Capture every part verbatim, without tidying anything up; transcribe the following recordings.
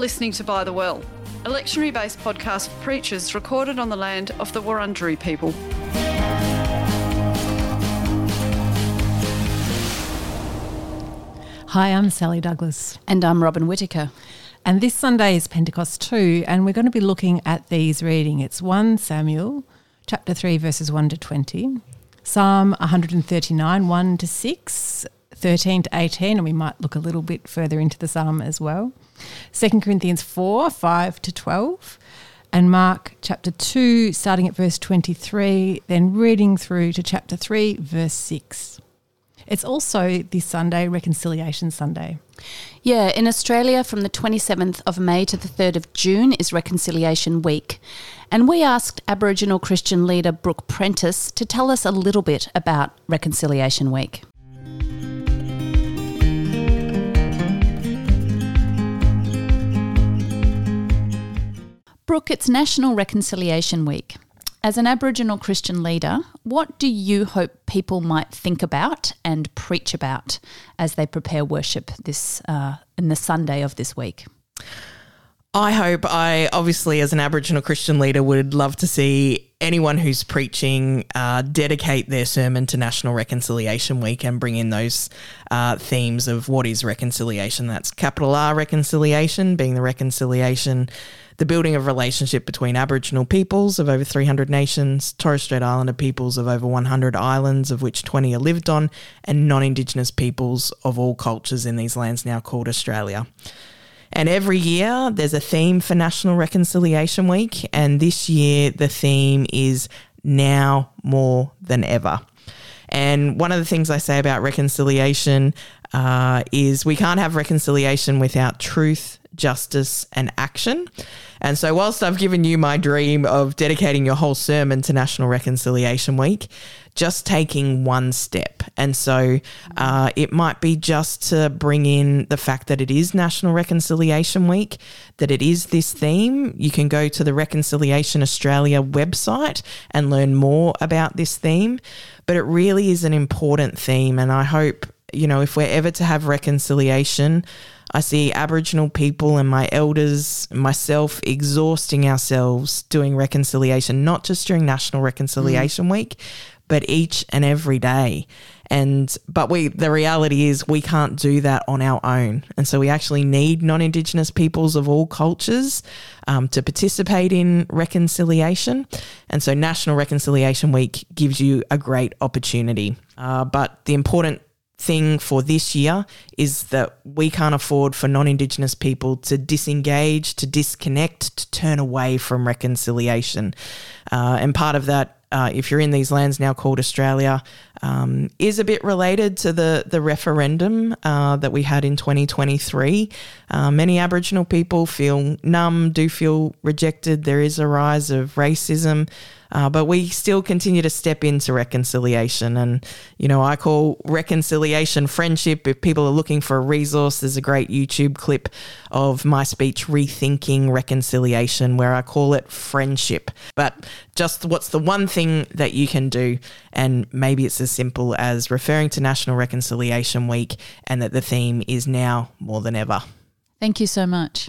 listening to By the Well, a lectionary-based podcast for preachers recorded on the land of the Wurundjeri people. Hi, I'm Sally Douglas. And I'm Robin Whittaker. And this Sunday is Pentecost too, and we're going to be looking at these reading. It's First Samuel, chapter three, verses one to twenty, Psalm one thirty-nine, one to six, thirteen to eighteen, and we might look a little bit further into the psalm as well, Second Corinthians four, five to twelve, and Mark chapter two, starting at verse twenty-three, then reading through to chapter three, verse six. It's also this Sunday, Reconciliation Sunday. Yeah, in Australia from the twenty-seventh of May to the third of June is Reconciliation Week. And we asked Aboriginal Christian leader Brooke Prentice to tell us a little bit about Reconciliation Week. Brooke, it's National Reconciliation Week. As an Aboriginal Christian leader, what do you hope people might think about and preach about as they prepare worship this uh, in the Sunday of this week? I hope I, obviously, as an Aboriginal Christian leader, would love to see anyone who's preaching uh, dedicate their sermon to National Reconciliation Week and bring in those uh, themes of what is reconciliation. That's capital R reconciliation, being the reconciliation, the building of relationship between Aboriginal peoples of over three hundred nations, Torres Strait Islander peoples of over one hundred islands, of which twenty are lived on, and non-Indigenous peoples of all cultures in these lands now called Australia. And every year there's a theme for National Reconciliation Week, and this year the theme is now more than ever. And one of the things I say about reconciliation uh, is we can't have reconciliation without truth, justice and action. And so whilst I've given you my dream of dedicating your whole sermon to National Reconciliation Week, just taking one step. And so uh, it might be just to bring in the fact that it is National Reconciliation Week, that it is this theme. You can go to the Reconciliation Australia website and learn more about this theme. But it really is an important theme. And I hope, you know, if we're ever to have reconciliation, I see Aboriginal people and my elders, myself, exhausting ourselves doing reconciliation, not just during National Reconciliation mm. Week, but each and every day. And but we the reality is we can't do that on our own. And so we actually need non-Indigenous peoples of all cultures um, to participate in reconciliation. And so National Reconciliation Week gives you a great opportunity. Uh, but the important thing for this year is that we can't afford for non-Indigenous people to disengage, to disconnect, to turn away from reconciliation. Uh, and part of that, uh, if you're in these lands now called Australia, um, is a bit related to the, the referendum uh, that we had in twenty twenty-three. Uh, many Aboriginal people feel numb, do feel rejected. There is a rise of racism. Uh, but we still continue to step into reconciliation. And, you know, I call reconciliation friendship. If people are looking for a resource, there's a great YouTube clip of my speech, Rethinking Reconciliation, where I call it friendship. But just what's the one thing that you can do? And maybe it's as simple as referring to National Reconciliation Week and that the theme is now more than ever. Thank you so much.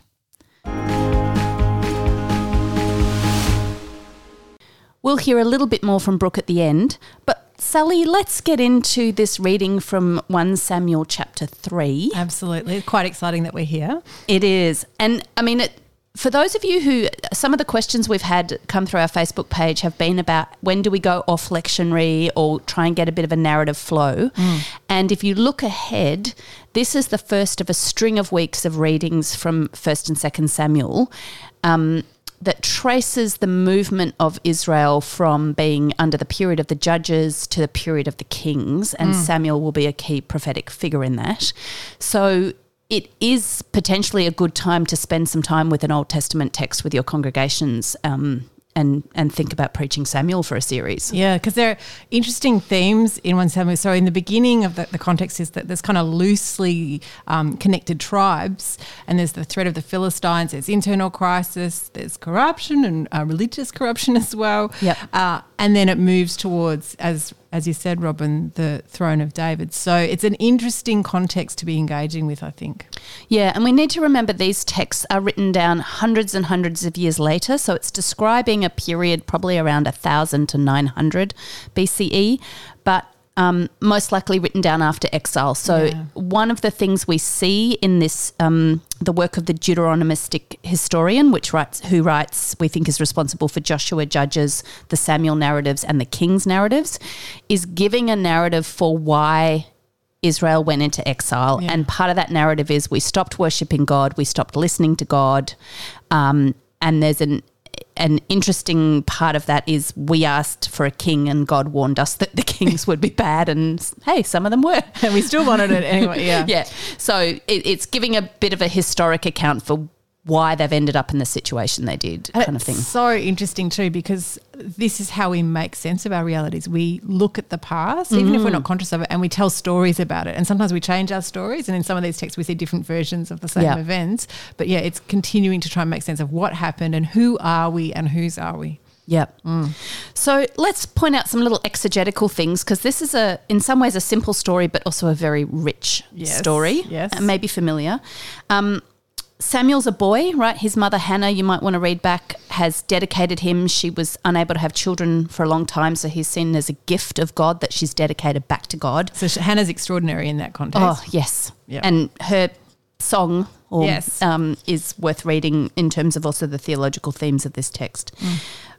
We'll hear a little bit more from Brooke at the end, but Sally, let's get into this reading from First Samuel chapter three. Absolutely. It's quite exciting that we're here. It is. And I mean, it, for those of you who, some of the questions we've had come through our Facebook page have been about when do we go off lectionary or try and get a bit of a narrative flow. Mm. And if you look ahead, this is the first of a string of weeks of readings from First and Second Samuel. Um, that traces the movement of Israel from being under the period of the judges to the period of the kings, and mm. Samuel will be a key prophetic figure in that. So it is potentially a good time to spend some time with an Old Testament text with your congregations um, and and think about preaching Samuel for a series. Yeah, because there are interesting themes in First Samuel. So in the beginning of the, the context is that there's kind of loosely um, connected tribes, and there's the threat of the Philistines, there's internal crisis, there's corruption and uh, religious corruption as well. Yep. Uh, and then it moves towards, as as you said, Robin, the throne of David. So it's an interesting context to be engaging with, I think. Yeah, and we need to remember these texts are written down hundreds and hundreds of years later, so it's describing a period probably around one thousand to nine hundred B C E, but um, most likely written down after exile. So Yeah. one of the things we see in this, um, the work of the Deuteronomistic historian, which writes, who writes, we think is responsible for Joshua, Judges, the Samuel narratives and the Kings narratives, is giving a narrative for why Israel went into exile. Yeah. And part of that narrative is we stopped worshipping God, we stopped listening to God, um, and there's an an interesting part of that is we asked for a king and God warned us that the kings would be bad, and hey, some of them were. And we still wanted it anyway, yeah. Yeah. So it, it's giving a bit of a historic account for why they've ended up in the situation they did, And kind of thing. It's so interesting too, because this is how we make sense of our realities. We look at the past, even Mm. if we're not conscious of it, and we tell stories about it. And sometimes we change our stories, and in some of these texts we see different versions of the same Yeah. events. But yeah, it's continuing to try and make sense of what happened and who are we and whose are we. Yep. So let's point out some little exegetical things, because this is a, in some ways, a simple story, but also a very rich Yes, story. yes. And maybe familiar. Um, Samuel's a boy, right? His mother, Hannah, you might want to read back, has dedicated him. She was unable to have children for a long time, so he's seen as a gift of God that she's dedicated back to God. So sh- Hannah's extraordinary in that context. Oh, yes. Yeah. And her song or, Yes. um, is worth reading in terms of also the theological themes of this text. Mm.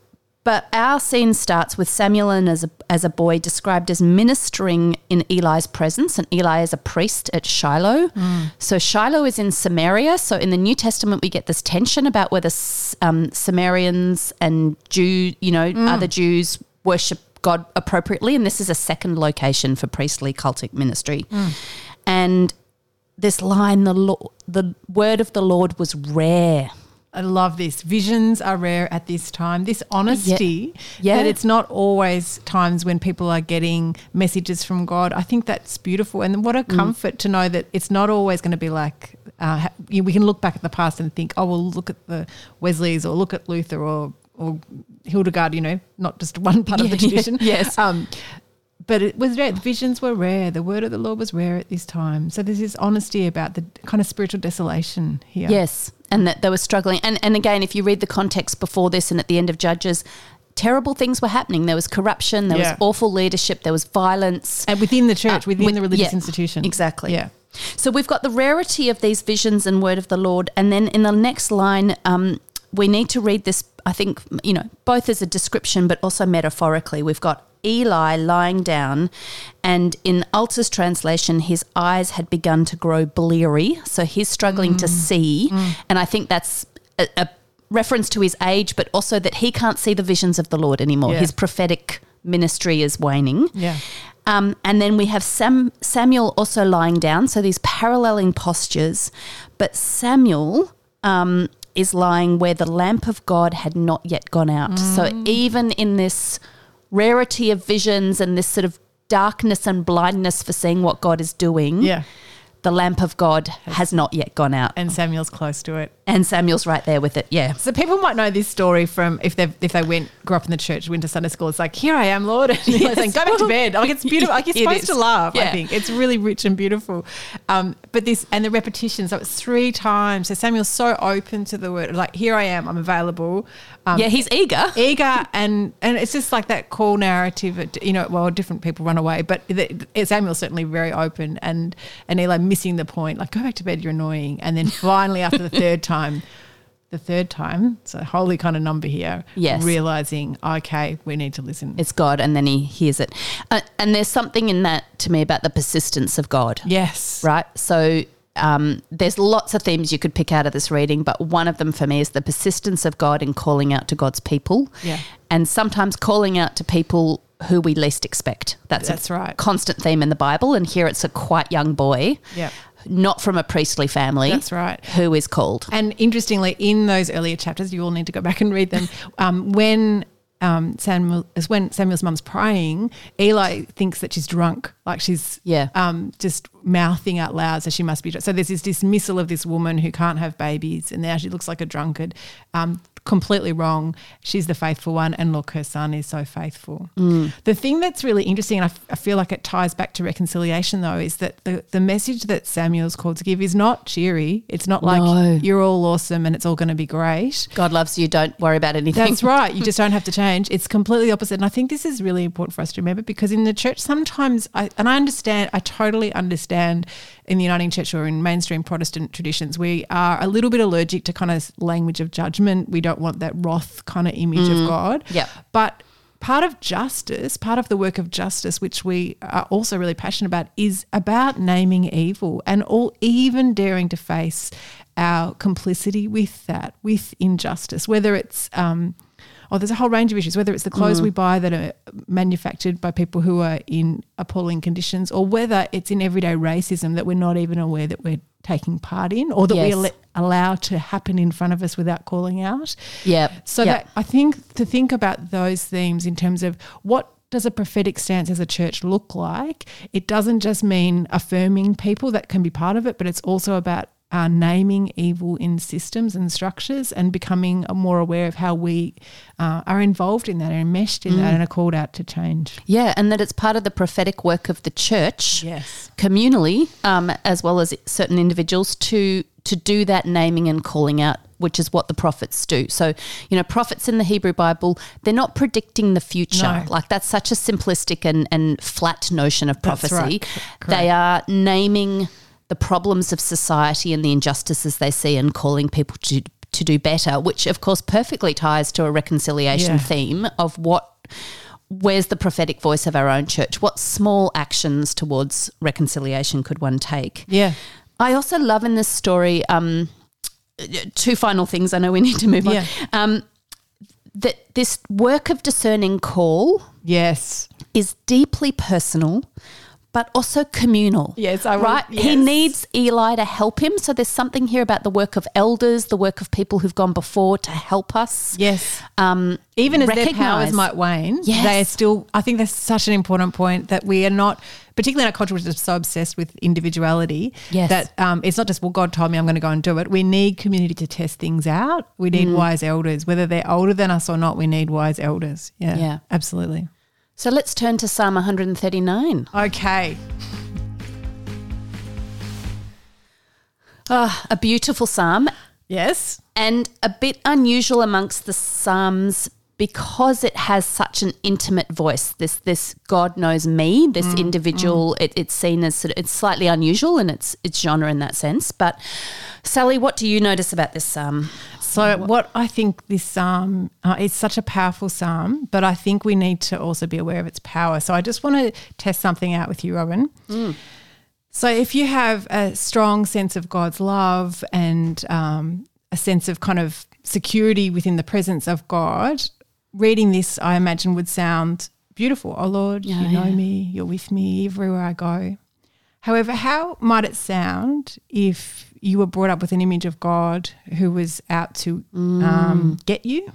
But our scene starts with Samuel and as a, as a boy described as ministering in Eli's presence, and Eli is a priest at Shiloh. Mm. So Shiloh is in Samaria. So in the New Testament, we get this tension about whether um, Samaritans and Jew, you know, Mm. other Jews worship God appropriately, and this is a second location for priestly cultic ministry. Mm. And this line, the Lord, the word of the Lord was rare. I love this. Visions are rare at this time. This honesty Yeah. that it's not always times when people are getting messages from God. I think that's beautiful. And what a comfort to know that it's not always going to be like, uh, ha- you know, we can look back at the past and think, oh, well, look at the Wesleys or look at Luther or, or Hildegard, you know, not just one part of the Yeah, tradition. yes. Um, but it was rare. The visions were rare. The word of the Lord was rare at this time. So there's this honesty about the kind of spiritual desolation here. Yes, and that they were struggling. And and again, if you read the context before this and at the end of Judges, terrible things were happening. There was corruption, there Yeah. was awful leadership, there was violence. And within the church, Uh, within with- the religious yeah, institution. exactly. Yeah. So we've got the rarity of these visions and word of the Lord. And then in the next line, um, we need to read this, I think, you know, both as a description but also metaphorically. We've got Eli lying down, and in Alta's translation, his eyes had begun to grow bleary. So he's struggling to see. And I think that's a, a reference to his age, but also that he can't see the visions of the Lord anymore. Yeah. His prophetic ministry is waning. Yeah. Um, and then we have Sam, Samuel also lying down, so these paralleling postures. But Samuel um, is lying where the lamp of God had not yet gone out. So even in this rarity of visions and this sort of darkness and blindness for seeing what God is doing, Yeah. the lamp of God has not yet gone out. And Samuel's close to it. And Samuel's right there with it, yeah. So people might know this story from if they if they went grew up in the church, went to Sunday school. It's like, here I am, Lord, and he's Yes. saying, go back to bed. Like it's beautiful. Like you're It supposed is. to laugh. I Yeah. think it's really rich and beautiful. Um, but this and the repetition. So it's three times. So Samuel's so open to the word. Like here I am. I'm available. Um, Yeah, he's eager. eager and and it's just like that call narrative. You know, well, different people run away, but the, Samuel's certainly very open and and Eli missing the point. Like go back to bed. You're annoying. And then finally after the third time. The third time, so holy kind of number here, Yes. realising, okay, we need to listen. It's God, and then he hears it. Uh, and there's something in that to me about the persistence of God. Yes. Right? So um, there's lots of themes you could pick out of this reading, but one of them for me is the persistence of God in calling out to God's people. Yeah. And sometimes calling out to people who we least expect. That's, That's a right. constant theme in the Bible. And here it's a quite young boy, Yeah. not from a priestly family. That's right. Who is called. And interestingly, in those earlier chapters, you all need to go back and read them. Um, when um, Samuel, is when Samuel's mum's praying, Eli thinks that she's drunk, like she's Yeah. um, just mouthing out loud, so she must be drunk. So there's this dismissal of this woman who can't have babies, and now she looks like a drunkard. Um, completely wrong. She's the faithful one, and look, her son is so faithful. Mm. The thing that's really interesting, and I, f- I feel like it ties back to reconciliation though, is that the, the message that Samuel's called to give is not cheery. It's not like No. you're all awesome and it's all going to be great. God loves you. Don't worry about anything. That's right. You just don't have to change. It's completely opposite. And I think this is really important for us to remember, because in the church sometimes, I, and I understand, I totally understand in the Uniting Church or in mainstream Protestant traditions, we are a little bit allergic to kind of language of judgment. We don't want that wrath kind of image mm. of God. Yeah. But part of justice, part of the work of justice, which we are also really passionate about, is about naming evil and all, even daring to face our complicity with that, with injustice, whether it's um, oh, there's a whole range of issues, whether it's the clothes mm. we buy that are manufactured by people who are in appalling conditions, or whether it's in everyday racism that we're not even aware that we're taking part in, or that yes. we al- allow to happen in front of us without calling out. Yeah. So yep. that I think to think about those themes in terms of what does a prophetic stance as a church look like, it doesn't just mean affirming people, that can be part of it, but it's also about Uh, naming evil in systems and structures and becoming more aware of how we uh, are involved in that and enmeshed in mm. that and are called out to change. Yeah, and that it's part of the prophetic work of the church, yes, communally, um, as well as certain individuals, to to do that naming and calling out, which is what the prophets do. So, you know, prophets in the Hebrew Bible, they're not predicting the future. No. Like that's such a simplistic and, and flat notion of prophecy. That's right. They are naming the problems of society and the injustices they see and calling people to to do better, which of course perfectly ties to a reconciliation yeah. theme of what, where's the prophetic voice of our own church? What small actions towards reconciliation could one take? Yeah. I also love in this story, um, two final things, I know we need to move yeah. on, um, that this work of discerning call yes. is deeply personal, but also communal. Yes, I will, right. yes. He needs Eli to help him. So there's something here about the work of elders, the work of people who've gone before to help us. Yes. Um, Even as their recognise- powers might wane, Yes. they are still, I think that's such an important point, that we are not, particularly in a culture which is so obsessed with individuality, Yes. that um, it's not just, well, God told me I'm going to go and do it. We need community to test things out. We need Mm. wise elders. Whether they're older than us or not, we need wise elders. Yeah, Yeah. absolutely. So let's turn to Psalm one thirty-nine. Okay. Oh, a beautiful psalm, Yes. and a bit unusual amongst the psalms because it has such an intimate voice. This this God knows me, this Mm, individual, It, it's seen as sort of, it's slightly unusual in its its genre in that sense. But Sally, what do you notice about this psalm? So what I think this psalm, uh, it's such a powerful psalm, but I think we need to also be aware of its power. So I just want to test something out with you, Robin. Mm. So if you have a strong sense of God's love and um, a sense of kind of security within the presence of God, reading this, I imagine, would sound beautiful. Oh, Lord, Yeah, you know yeah. me, you're with me everywhere I go. However, how might it sound if you were brought up with an image of God who was out to Mm. um, get you?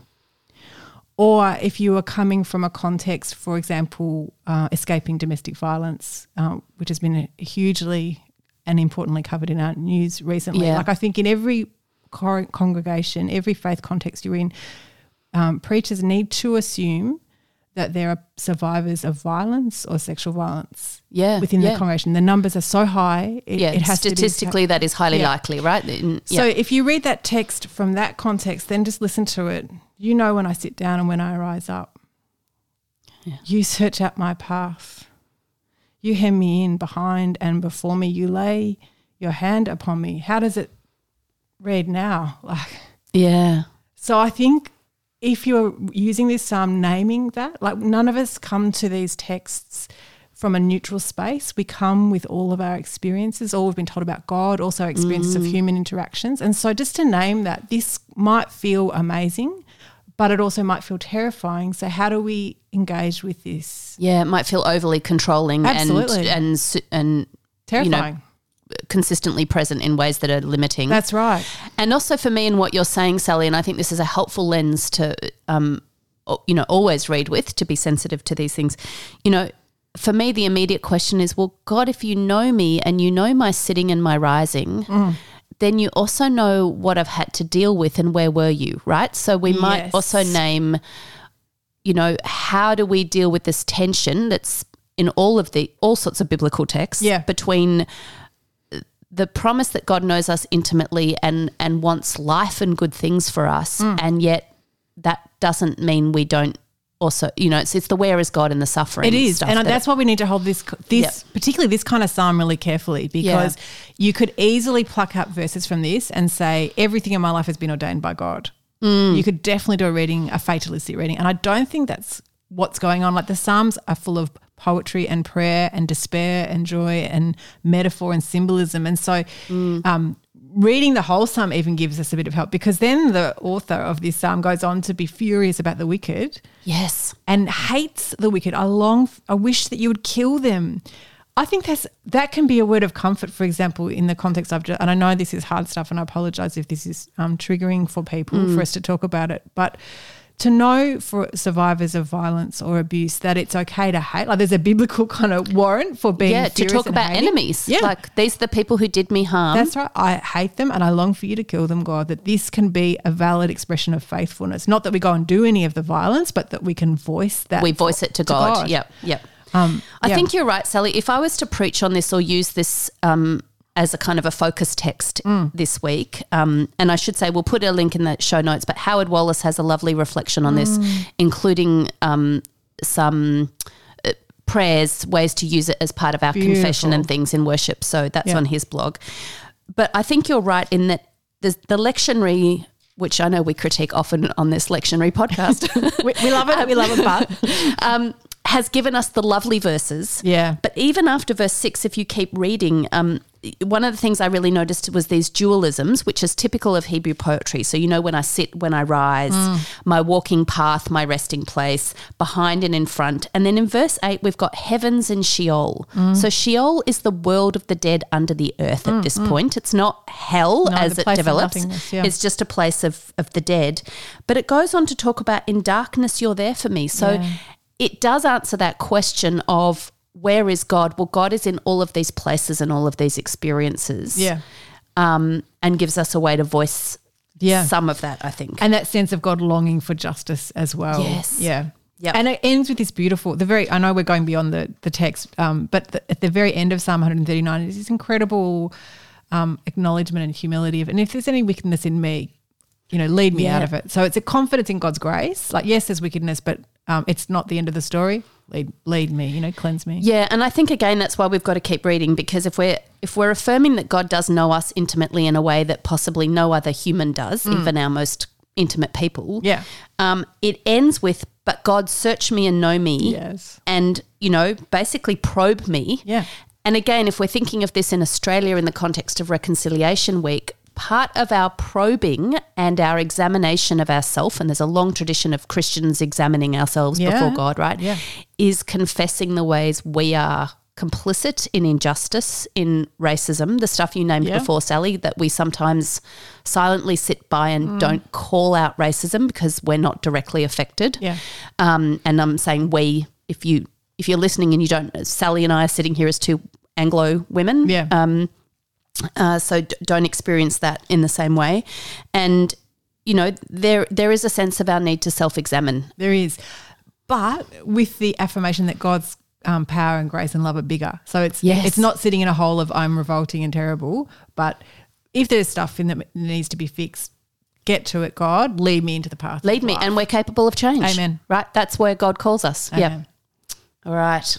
Or if you were coming from a context, for example, uh, escaping domestic violence, um, which has been a hugely and importantly covered in our news recently. Yeah. Like I think in every cor- congregation, every faith context you're in, um, preachers need to assume that there are survivors of violence or sexual violence Yeah, within yeah. the congregation. The numbers are so high. It, Yeah, it has statistically to be, that is highly Yeah. likely, right? In- So yeah. if you read that text from that context, then just listen to it. You know when I sit down and when I rise up. Yeah. You search out my path. You hem me in behind and before me. You lay your hand upon me. How does it read now? Like, yeah. so I think if you're using this psalm, naming that, like none of us come to these texts from a neutral space. We come with all of our experiences, all we've been told about God, also our experiences Mm. of human interactions. And so just to name that, this might feel amazing, but it also might feel terrifying. So how do we engage with this? Yeah, it might feel overly controlling Absolutely. and and su- and Terrifying. you know, consistently present in ways that are limiting. That's right. And also for me, in what you're saying, Sally, and I think this is a helpful lens to, um, o- you know, always read with, to be sensitive to these things. You know, for me, the immediate question is, well, God, if you know me and you know my sitting and my rising, Mm. then you also know what I've had to deal with and where were you, right? So we Yes. might also name, you know, how do we deal with this tension that's in all of the all sorts of biblical texts Yeah. between the promise that God knows us intimately and and wants life and good things for us, Mm. and yet that doesn't mean we don't also, you know, it's it's the where is God in the suffering. It is, stuff and that that's why we need to hold this, this Yep. particularly this kind of psalm really carefully, because you could easily pluck up verses from this and say everything in my life has been ordained by God. Mm. You could definitely do a reading, a fatalistic reading, and I don't think that's what's going on. Like the Psalms are full of poetry and prayer and despair and joy and metaphor and symbolism, and so Mm. um, reading the whole psalm even gives us a bit of help, because then the author of this psalm goes on to be furious about the wicked. Yes. And hates the wicked. I long, I wish that you would kill them. I think that's that can be a word of comfort, for example, in the context of, and I know this is hard stuff, and I apologise if this is um, triggering for people Mm. for us to talk about it, but to know for survivors of violence or abuse that it's okay to hate, like there's a biblical kind of warrant for being Yeah, to furious talk and about hating. enemies. Yeah. Like these are the people who did me harm. That's right. I hate them and I long for you to kill them, God, that this can be a valid expression of faithfulness. Not that we go and do any of the violence, but that we can voice that. we voice it to, to God. God. Yep, yep. Um, I yeah. think you're right, Sally. If I was to preach on this or use this um, as a kind of a focus text Mm. this week, um, and I should say we'll put a link in the show notes, but Howard Wallace has a lovely reflection on this, Mm. including um, some uh, prayers, ways to use it as part of our confession Beautiful. and things in worship. So that's Yeah. on his blog. But I think you're right in that the, the lectionary, which I know we critique often on this lectionary podcast, we, we love it. we love it, but um, has given us the lovely verses. Yeah. But even after verse six, if you keep reading, um, one of the things I really noticed was these dualisms, which is typical of Hebrew poetry. So, you know, when I sit, when I rise, my walking path, my resting place, behind and in front. And then in verse eight, we've got heavens and Sheol. So Sheol is the world of the dead under the earth at this point. It's not hell No, as the it place of develops. nothingness, yeah. It's just a place of, of the dead. But it goes on to talk about in darkness you're there for me. So Yeah. it does answer that question of where is God? Well, God is in all of these places and all of these experiences. Yeah. Um, and gives us a way to voice Yeah. some of that, I think. And that sense of God longing for justice as well. Yes. Yeah. Yep. And it ends with this beautiful, the very, I know we're going beyond the, the text, um, but the, at the very end of Psalm one thirty-nine is this incredible um, acknowledgement and humility of, and if there's any wickedness in me, you know, lead me Yeah. out of it. So it's a confidence in God's grace. Like, yes, there's wickedness, but um, it's not the end of the story. Lead, lead me, you know, cleanse me. Yeah, and I think again that's why we've got to keep reading, because if we're if we're affirming that God does know us intimately in a way that possibly no other human does, even our most intimate people, Yeah. um, it ends with, but God search me and know me, Yes. and you know basically probe me. Yeah. And again, if we're thinking of this in Australia in the context of Reconciliation Week, part of our probing and our examination of ourselves, and there's a long tradition of Christians examining ourselves Yeah. before God, right? Yeah. Is confessing the ways we are complicit in injustice, in racism, the stuff you named Yeah. before, Sally, that we sometimes silently sit by and Mm. don't call out racism because we're not directly affected. Yeah. Um, and I'm saying we, if you if you're listening and you don't, Sally and I are sitting here as two Anglo women. Yeah. Um, uh, so d- don't experience that in the same way. And, you know, there there is a sense of our need to self-examine. There is. But with the affirmation that God's um, power and grace and love are bigger. So it's Yes. it's not sitting in a hole of I'm revolting and terrible, but if there's stuff in that needs to be fixed, get to it, God. Lead me into the path. Lead of me, life. and we're capable of change. Amen. Right? That's where God calls us. Yeah. Amen. All right.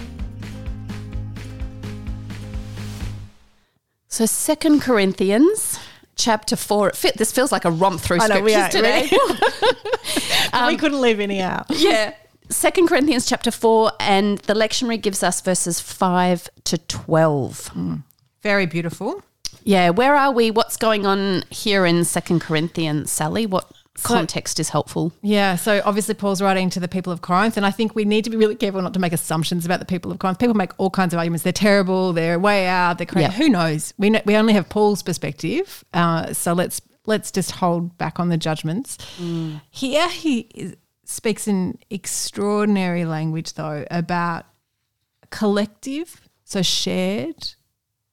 So Second Corinthians chapter four. It fit, this feels like a romp through I know, we scriptures are, today. Um, we couldn't leave any out. Yeah. Second Corinthians chapter four, and the lectionary gives us verses five to twelve. Very beautiful. Yeah, where are we? What's going on here in Second Corinthians, Sally? What So- context is helpful? Yeah, so obviously Paul's writing to the people of Corinth, and I think we need to be really careful not to make assumptions about the people of Corinth. People make all kinds of arguments. They're terrible. They're way out. They're crazy. Yeah. Who knows? We know, we only have Paul's perspective, uh, so let's let's just hold back on the judgments. Here he is, speaks in extraordinary language, though, about collective, so shared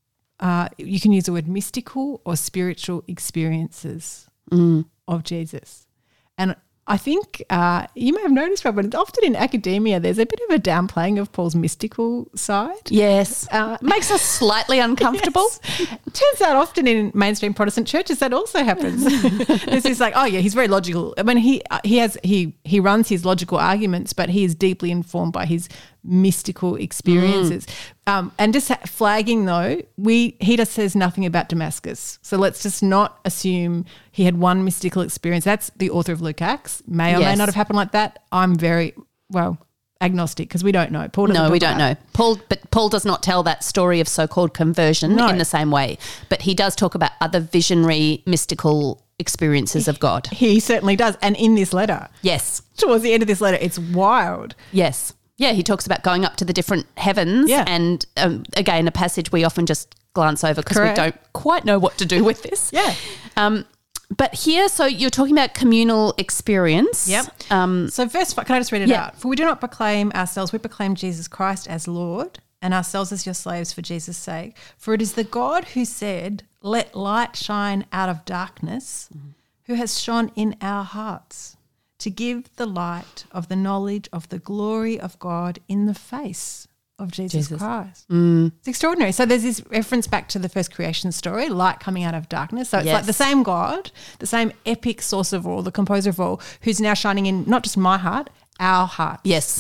uh, you can use the word mystical or spiritual experiences Mm. of Jesus. And I think uh, you may have noticed, Rob, but often in academia there's a bit of a downplaying of Paul's mystical side. Yes. Uh, Makes us slightly uncomfortable. Yes. Turns out often in mainstream Protestant churches that also happens. This is like, oh yeah, he's very logical. I mean, he he has he he runs his logical arguments, but he is deeply informed by his mystical experiences. Mm. Um, and just flagging though, we he just says nothing about Damascus. So let's just not assume he had one mystical experience. That's the author of Luke Acts. May or Yes. may not have happened like that. I'm very well agnostic because we don't know. Paul doesn't No, we talk don't about know. Paul, but Paul does not tell that story of so-called conversion No. in the same way. But he does talk about other visionary, mystical experiences of God. He certainly does. And in this letter, Yes, towards the end of this letter, it's wild. yes, yeah. He talks about going up to the different heavens, Yeah. and um, again, a passage we often just glance over because we Correct. don't quite know what to do with this. Yeah. Um, but here, so you're talking about communal experience. Yep. Um, So verse five, can I just read it Yeah. out? For we do not proclaim ourselves, we proclaim Jesus Christ as Lord and ourselves as your slaves for Jesus' sake. For it is the God who said, let light shine out of darkness, mm-hmm. who has shone in our hearts to give the light of the knowledge of the glory of God in the face of Jesus, Jesus. Christ. mm, It's extraordinary. So there's this reference back to the first creation story, light coming out of darkness. So it's like Yes. the same God, the same epic source of all, the composer of all, who's now shining in not just my heart, our heart. yes.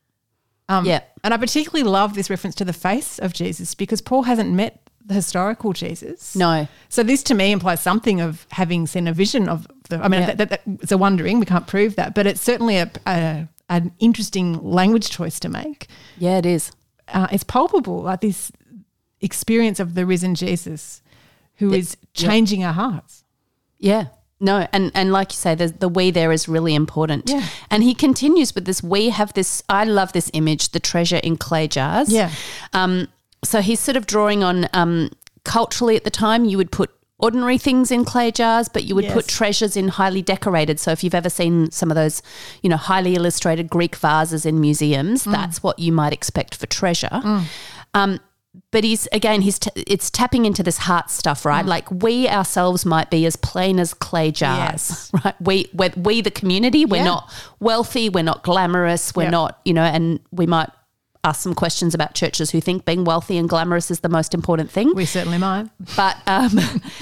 Um, Yeah. And I particularly love this reference to the face of Jesus because Paul hasn't met the historical Jesus. No. So this to me implies something of having seen a vision of the, I mean, Yeah. that, that, that, it's a wondering, we can't prove that, but it's certainly a, a an interesting language choice to make. Yeah, it is. Uh, it's palpable, like this experience of the risen Jesus who The- is changing our hearts. Yeah. No, and, and like you say, the, the we there is really important. Yeah. And he continues with this, we have this, I love this image, the treasure in clay jars. Yeah. Um, so he's sort of drawing on um, culturally at the time, you would put ordinary things in clay jars, but you would Yes. put treasures in highly decorated. So if you've ever seen some of those, you know, highly illustrated Greek vases in museums, Mm. that's what you might expect for treasure. Um, but he's, again, he's t- it's tapping into this heart stuff, right? Like we ourselves might be as plain as clay jars, Yes. right? We, we're, we, the community, we're Yeah. not wealthy, we're not glamorous, we're Yep. not, you know, and we might ask some questions about churches who think being wealthy and glamorous is the most important thing. We certainly might. But um,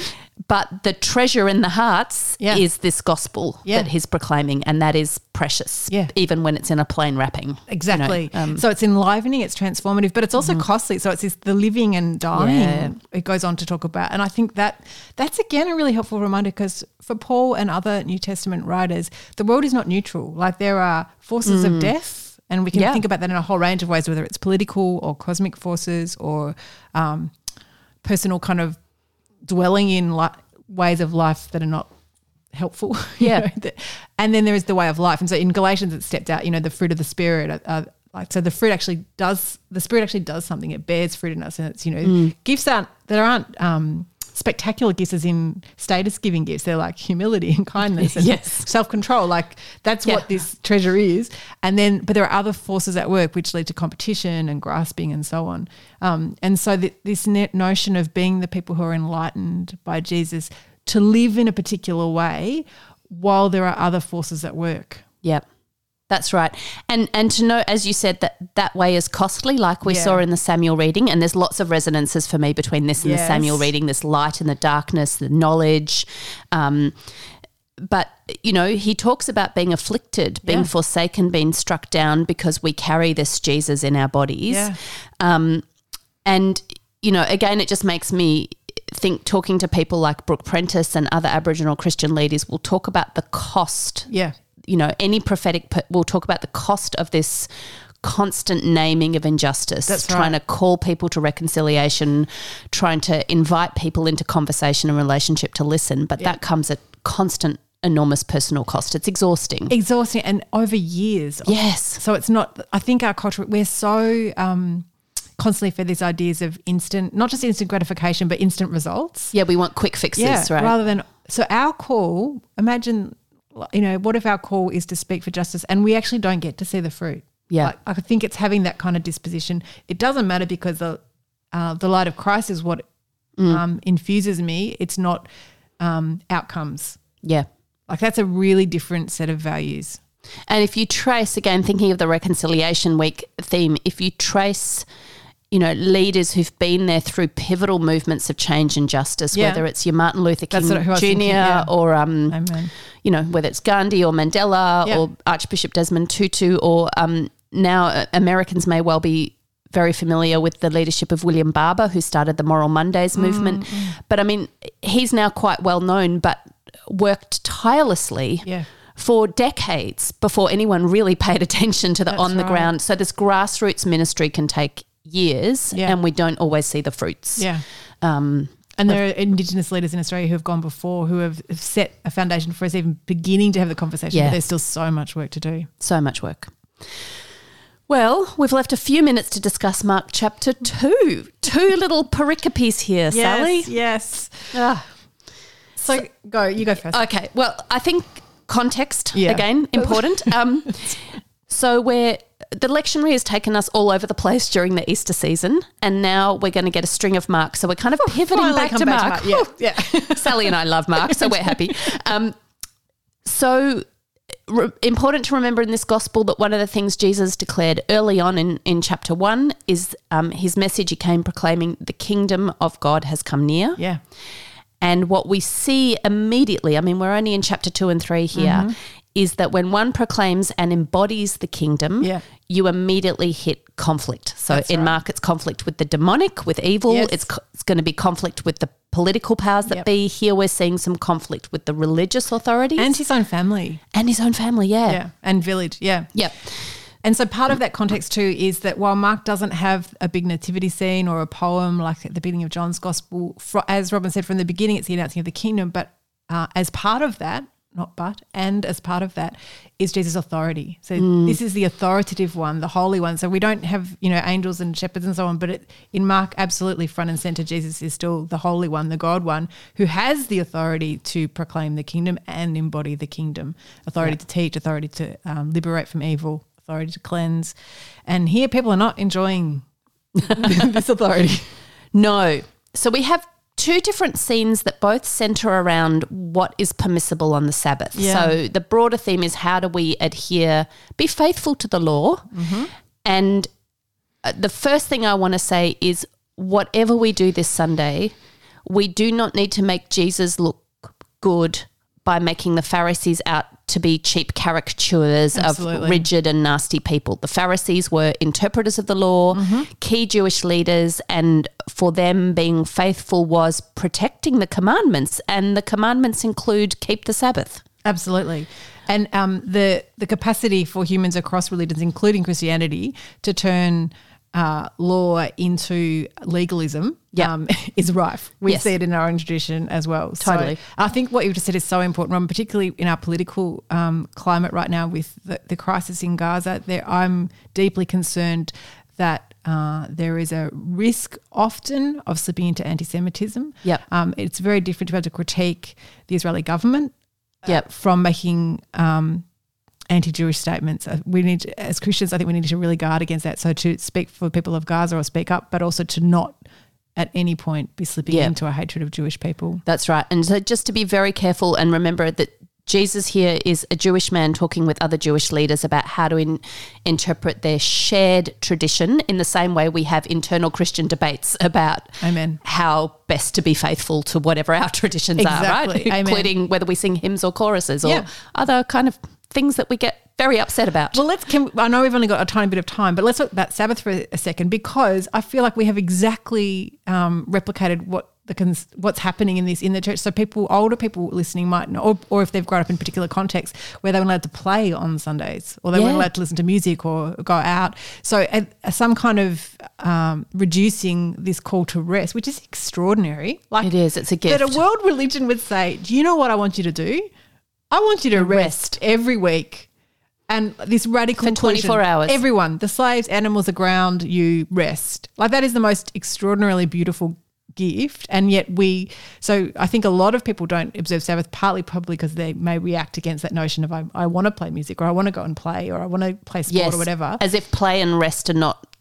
but the treasure in the hearts Yeah. is this gospel Yeah. that he's proclaiming, and that is precious, Yeah. even when it's in a plain wrapping. you know. Exactly. Um, so it's enlivening, it's transformative, but it's also costly. So it's this, the living and dying Yeah. it goes on to talk about. And I think that that's, again, a really helpful reminder because for Paul and other New Testament writers, the world is not neutral. Like there are forces of death, and we can Yeah. think about that in a whole range of ways, whether it's political or cosmic forces or um, personal kind of dwelling in li- ways of life that are not helpful. you Yeah. know, that- and then there is the way of life. And so in Galatians it's stepped out, you know, the fruit of the Spirit. Uh, uh, like so the fruit actually does, the Spirit actually does something. It bears fruit in us and it's, you know, Mm. gifts aren't, there aren't um, spectacular gifts as in status giving gifts. They're like humility and kindness and Yes. self-control. Like that's Yeah. what this treasure is. And then, but there are other forces at work which lead to competition and grasping and so on. Um, and so th- this net notion of being the people who are enlightened by Jesus to live in a particular way while there are other forces at work. Yep. That's right. And and to know, as you said, that that way is costly, like we Yeah. saw in the Samuel reading, and there's lots of resonances for me between this and Yes. the Samuel reading, this light and the darkness, the knowledge. Um, but, you know, he talks about being afflicted, being Yeah. forsaken, being struck down because we carry this Jesus in our bodies. Yeah. Um, and, you know, again, it just makes me think talking to people like Brooke Prentice and other Aboriginal Christian leaders will talk about the cost Yeah. you know, any prophetic pe- will talk about the cost of this constant naming of injustice, That's trying right. to call people to reconciliation, trying to invite people into conversation and relationship to listen. But Yeah. that comes at constant, enormous personal cost. It's exhausting. Exhausting and over years. Yes. So it's not, I think our culture, we're so um, constantly fed these ideas of instant, not just instant gratification, but instant results. Yeah, we want quick fixes, Yeah, right? rather than, so our call, imagine, you know, what if our call is to speak for justice and we actually don't get to see the fruit? Yeah. Like, I think it's having that kind of disposition. It doesn't matter because the uh, the light of Christ is what Mm. um, infuses me. It's not um, outcomes. Yeah. Like that's a really different set of values. And if you trace, again, thinking of the Reconciliation Week theme, if you trace, you know, leaders who've been there through pivotal movements of change and justice, Yeah. whether it's your Martin Luther King That's sort of who I was Junior thinking, yeah. or, um, Amen. you know, whether it's Gandhi or Mandela Yeah. or Archbishop Desmond Tutu, or um, now uh, Americans may well be very familiar with the leadership of William Barber, who started the Moral Mondays movement. Mm, But, I mean, he's now quite well known, but worked tirelessly Yeah. for decades before anyone really paid attention to the That's on the right. ground. So this grassroots ministry can take years Yeah. and we don't always see the fruits. Yeah. Um, And there are Indigenous leaders in Australia who have gone before who have set a foundation for us even beginning to have the conversation, Yeah. but there's still so much work to do. so much work. Well, we've left a few minutes to discuss Mark chapter two. Two little pericopes here, Sally. Yes. Ah. So, go, you go first. Okay. Well, I think context, Yeah. again, important. Um, so we're the lectionary has taken us all over the place during the Easter season, and now we're going to get a string of Mark. So we're kind of pivoting Finally back come to Mark. Yeah, yeah. Sally and I love Mark, so we're happy. Um, so re- important to remember in this gospel that one of the things Jesus declared early on in, in chapter one is um, his message. He came proclaiming the kingdom of God has come near. yeah. And what we see immediately, I mean, we're only in chapter two and three here, Mm-hmm. is that when one proclaims and embodies the kingdom, Yeah. you immediately hit conflict. So That's in right. Mark, it's conflict with the demonic, with evil. Yes. It's, co- it's going to be conflict with the political powers that Yep. be. Here we're seeing some conflict with the religious authorities. And his own family. and his own family, yeah. Yeah. And village. Yeah. Yep. And so part of that context too is that while Mark doesn't have a big nativity scene or a poem like at the beginning of John's gospel, fro- as Robin said from the beginning, it's the announcing of the kingdom. But uh, as part of that, not but, and as part of that is Jesus' authority. So this is the authoritative one, the holy one. So we don't have, you know, angels and shepherds and so on, but it, in Mark, absolutely front and center, Jesus is still the holy one, the God one, who has the authority to proclaim the kingdom and embody the kingdom, authority to teach, authority to um, liberate from evil, authority to cleanse. And here people are not enjoying this authority. No. So we have two different scenes that both center around what is permissible on the Sabbath. Yeah. So the broader theme is how do we adhere, be faithful to the law. Mm-hmm. And uh, the first thing I want to say is whatever we do this Sunday, we do not need to make Jesus look good by making the Pharisees out to be cheap caricatures Absolutely. of rigid and nasty people. The Pharisees were interpreters of the law, Mm-hmm. key Jewish leaders, and for them being faithful was protecting the commandments, and the commandments include keep the Sabbath. Absolutely. And um, the the capacity for humans across religions, including Christianity, to turn uh, law into legalism Yep. um, is rife. We Yes. see it in our own tradition as well. Totally. So I think what you've just said is so important, Ron, particularly in our political um, climate right now with the, the crisis in Gaza. There, I'm deeply concerned that uh, there is a risk often of slipping into anti-Semitism. Yep. Um, it's very different to be able to critique the Israeli government Yep. from making um, anti-Jewish statements. Uh, We need, to, as Christians, I think we need to really guard against that. So to speak for the people of Gaza or speak up, but also to not at any point be slipping Yeah. into a hatred of Jewish people. That's right. And so just to be very careful and remember that Jesus here is a Jewish man talking with other Jewish leaders about how to in, interpret their shared tradition in the same way we have internal Christian debates about Amen. how best to be faithful to whatever our traditions Exactly. are, right? Amen. Including whether we sing hymns or choruses or Yeah. other kind of things that we get very upset about. Well, let's. Can, I know we've only got a tiny bit of time, but let's talk about Sabbath for a second because I feel like we have exactly um, replicated what the cons- what's happening in this in the church. So people, older people listening might know, or, or if they've grown up in particular contexts where they weren't allowed to play on Sundays, or they Yeah. weren't allowed to listen to music or go out. So uh, some kind of um, reducing this call to rest, which is extraordinary. Like It is. It's a gift. that a world religion would say, "Do you know what I want you to do? I want you to rest, every week." And this radical For twenty-four inclusion. hours. Everyone, the slaves, animals, the ground, you rest. Like that is the most extraordinarily beautiful gift. And yet we, so I think a lot of people don't observe Sabbath, partly probably because they may react against that notion of I, I want to play music or I want to go and play or I want to play sport yes, or whatever. as if play and rest are not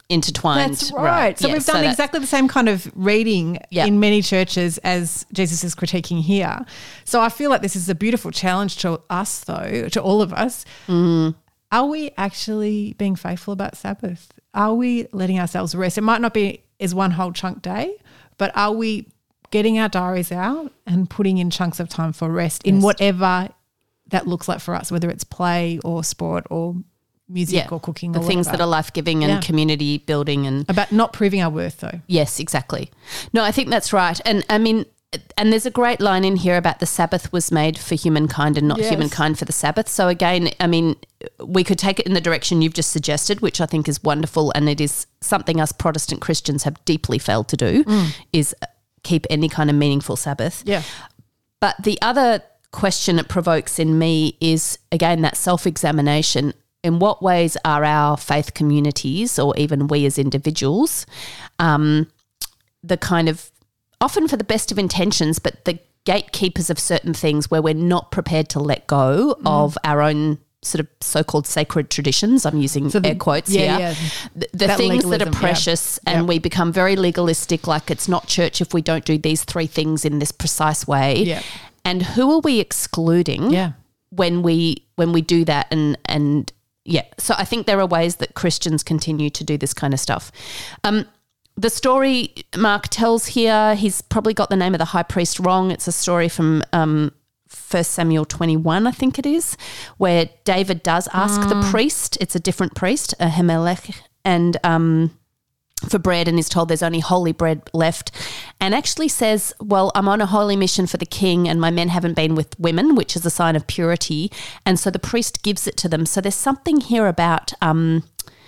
intertwined. That's right. So Yeah, we've done that- exactly the same kind of reading Yeah. in many churches as Jesus is critiquing here. So I feel like this is a beautiful challenge to us, though, to all of us. Mm. Are we actually being faithful about Sabbath? Are we letting ourselves rest? It might not be as one whole chunk day, but are we getting our diaries out and putting in chunks of time for rest in Rest. whatever that looks like for us, whether it's play or sport or music or cooking the or things whatever. that are life-giving and Yeah. community building and About not proving our worth, though. yes, exactly. No, I think that's right. And I mean, and there's a great line in here about the Sabbath was made for humankind and not Yes. humankind for the Sabbath. So again, I mean, we could take it in the direction you've just suggested, which I think is wonderful, and it is something us Protestant Christians have deeply failed to do, is keep any kind of meaningful Sabbath. Yeah. But the other question it provokes in me is, again, that self-examination. In what ways are our faith communities, or even we as individuals, um, the kind of, often for the best of intentions, but the gatekeepers of certain things where we're not prepared to let go Mm. of our own sort of so-called sacred traditions. I'm using So the- air quotes yeah, here. yeah. The, the That things that are legalism, yeah. precious, and Yeah. we become very legalistic, like it's not church if we don't do these three things in this precise way. Yeah. And who are we excluding Yeah. when we when we do that? And and yeah, so I think there are ways that Christians continue to do this kind of stuff. Um, the story Mark tells here, he's probably got the name of the high priest wrong. It's a story from um, First Samuel twenty-one, I think it is, where David does ask the priest. It's a different priest, Ahimelech, and um, for bread, and is told there's only holy bread left, and actually says, well, I'm on a holy mission for the king and my men haven't been with women, which is a sign of purity. And so the priest gives it to them. So there's something here about, um,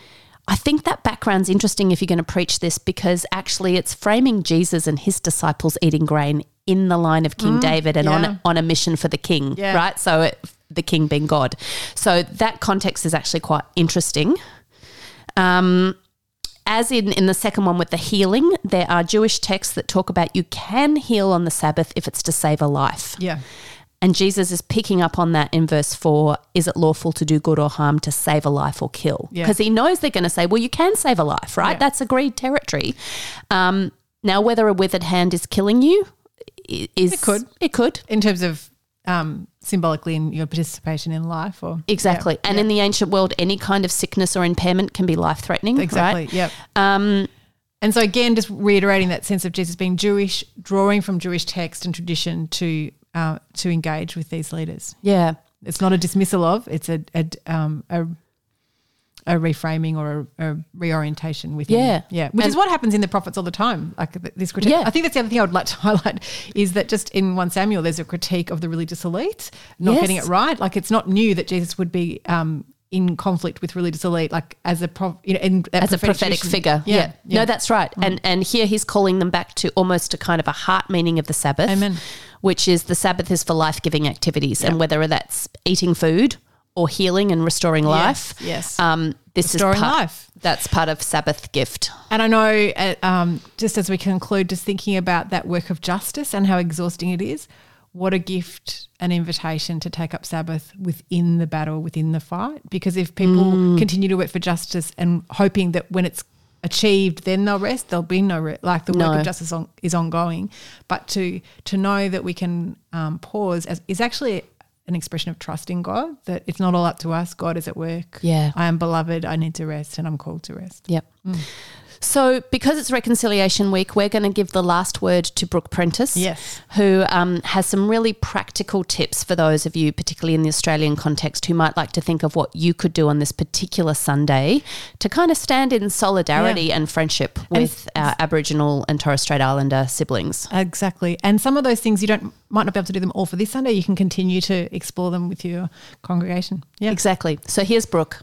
I think that background's interesting if you're going to preach this, because actually it's framing Jesus and his disciples eating grain in the line of King David and yeah. on, on a mission for the king, Yeah. right? So it, the king being God. So that context is actually quite interesting. Um, As in, in the second one with the healing, there are Jewish texts that talk about you can heal on the Sabbath if it's to save a life. Yeah. And Jesus is picking up on that in verse four. Is it lawful to do good or harm, to save a life or kill? Yeah. Because he knows they're going to say, well, you can save a life, right? Yeah. That's agreed territory. Um, now, whether a withered hand is killing you i- is... It could. It could. In terms of um, symbolically in your participation in life, or Exactly. Yeah, and yeah. in the ancient world, any kind of sickness or impairment can be life-threatening, exactly, right? yep. Um, And so again, just reiterating that sense of Jesus being Jewish, drawing from Jewish text and tradition to uh, to engage with these leaders. yeah. It's not a dismissal of; it's a a um, a, a reframing or a, a reorientation within. Yeah. yeah, which And- is what happens in the prophets all the time. Like th- this critique. Yeah. I think that's the other thing I would like to highlight is that just in First Samuel, there's a critique of the religious elite not Yes. getting it right. Like it's not new that Jesus would be um, in conflict with religious elite, like as a prov- you know, in that As a prophetic tradition. figure. Yeah, Yeah. yeah. No, that's right. Mm. And and here he's calling them back to almost a kind of a heart meaning of the Sabbath. Amen. Which is the Sabbath is for life-giving activities, and whether that's eating food or healing and restoring life. yes. Um, this Restoring is part, life. That's part of Sabbath gift. And I know, uh, um, just as we conclude, just thinking about that work of justice and how exhausting it is, what a gift, an invitation to take up Sabbath within the battle, within the fight. Because if people Mm. continue to work for justice and hoping that when it's achieved, then they'll rest, there'll be no rest. Like the work No. of justice on, is ongoing. But to to know that we can um, pause as, is actually an expression of trust in God, that it's not all up to us. God is at work. Yeah. I am beloved. I need to rest and I'm called to rest. Yep. So because it's Reconciliation Week, we're going to give the last word to Brooke Prentice, Yes. who um, has some really practical tips for those of you, particularly in the Australian context, who might like to think of what you could do on this particular Sunday to kind of stand in solidarity Yeah. and friendship with our Aboriginal and Torres Strait Islander siblings. Exactly. And some of those things you don't might not be able to do them all for this Sunday. You can continue to explore them with your congregation. Yeah. Exactly. So here's Brooke.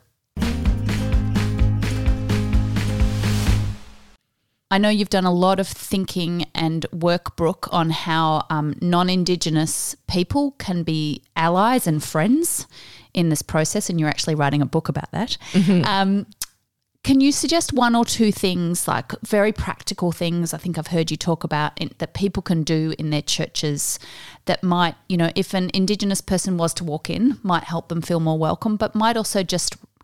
I know you've done a lot of thinking and work, Brooke, on how um, non-Indigenous people can be allies and friends in this process, and you're actually writing a book about that. Um, can you suggest one or two things, like very practical things I think I've heard you talk about in, that people can do in their churches that might, you know, if an Indigenous person was to walk in, might help them feel more welcome, but might also just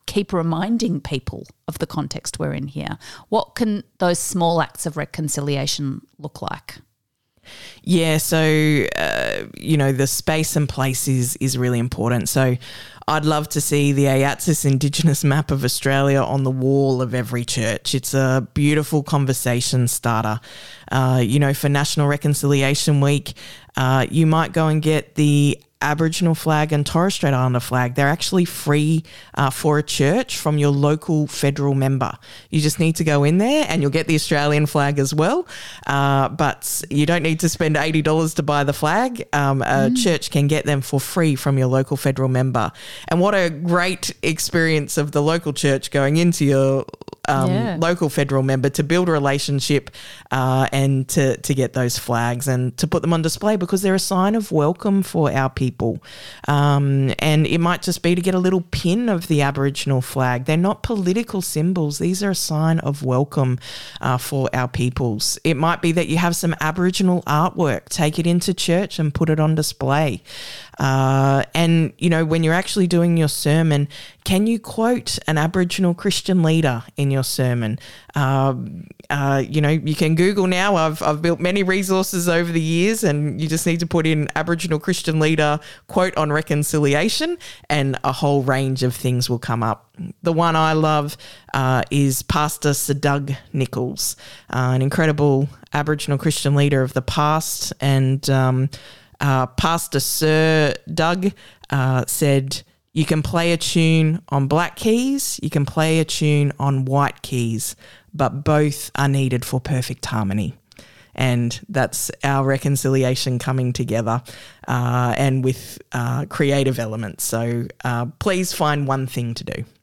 keep reminding people of the context we're in here. What can those small acts of reconciliation look like? Yeah, so, uh, you know, the space and place is, is really important. So I'd love to see the AYATSIS Indigenous map of Australia on the wall of every church. It's a beautiful conversation starter. Uh, you know, for National Reconciliation Week, uh, you might go and get the Aboriginal flag and Torres Strait Islander flag. They're actually free uh, for a church from your local federal member. You just need to go in there and you'll get the Australian flag as well. Uh, but you don't need to spend eighty dollars to buy the flag. Um, a mm. church can get them for free from your local federal member. And what a great experience of the local church going into your Um, yeah. local federal member to build a relationship uh, and to, to get those flags and to put them on display, because they're a sign of welcome for our people. Um, and it might just be to get a little pin of the Aboriginal flag. They're not political symbols. These are a sign of welcome uh, for our peoples. It might be that you have some Aboriginal artwork, take it into church and put it on display. Uh, and, you know, when you're actually doing your sermon, can you quote an Aboriginal Christian leader in your sermon? Uh, uh, you know, you can Google now. I've I've built many resources over the years, and you just need to put in Aboriginal Christian leader quote on reconciliation, and a whole range of things will come up. The one I love uh, is Pastor Sir Doug Nicholls, uh, an incredible Aboriginal Christian leader of the past, and um, uh, Pastor Sir Doug uh, said, you can play a tune on black keys, you can play a tune on white keys, but both are needed for perfect harmony. And that's our reconciliation coming together uh, and with uh, creative elements. So uh, please find one thing to do.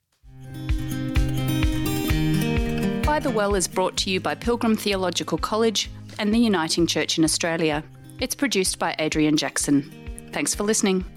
By the Well is brought to you by Pilgrim Theological College and the Uniting Church in Australia. It's produced by Adrian Jackson. Thanks for listening.